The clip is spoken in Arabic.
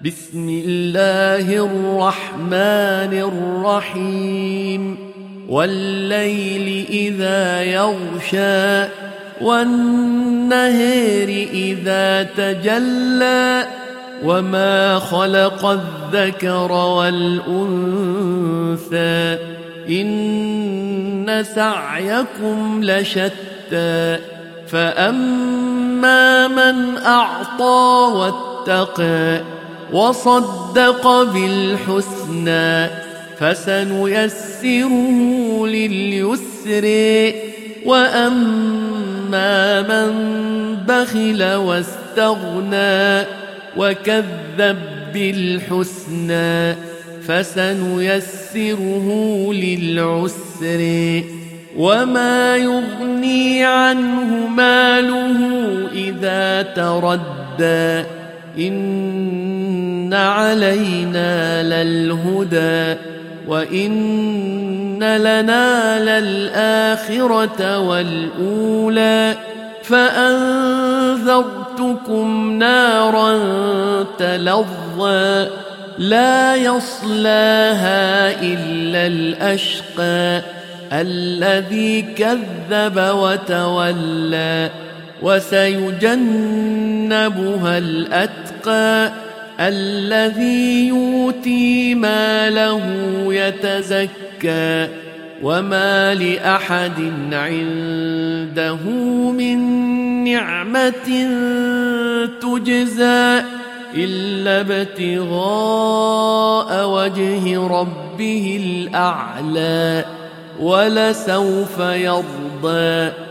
بسم الله الرحمن الرحيم والليل إذا يغشى والنهار إذا تجلى وما خلق الذكر والأنثى إن سعيكم لشتى فأما من أعطى واتقى وصدق بالحسنى فسنيسره لليسر وأما من بخل واستغنى وكذب بالحسنى فسنيسره للعسر وما يغني عنه ماله إذا تردى إن علينا للهدى وإن لنا للآخرة والأولى فأنذرتكم نارا تلظى لا يصلاها إلا الأشقى الذي كذب وتولى وسيجنبها الأتقى الذي يؤتي ماله يتزكى وما لأحد عنده من نعمة تجزى إلا ابتغاء وجه ربه الأعلى ولسوف يرضى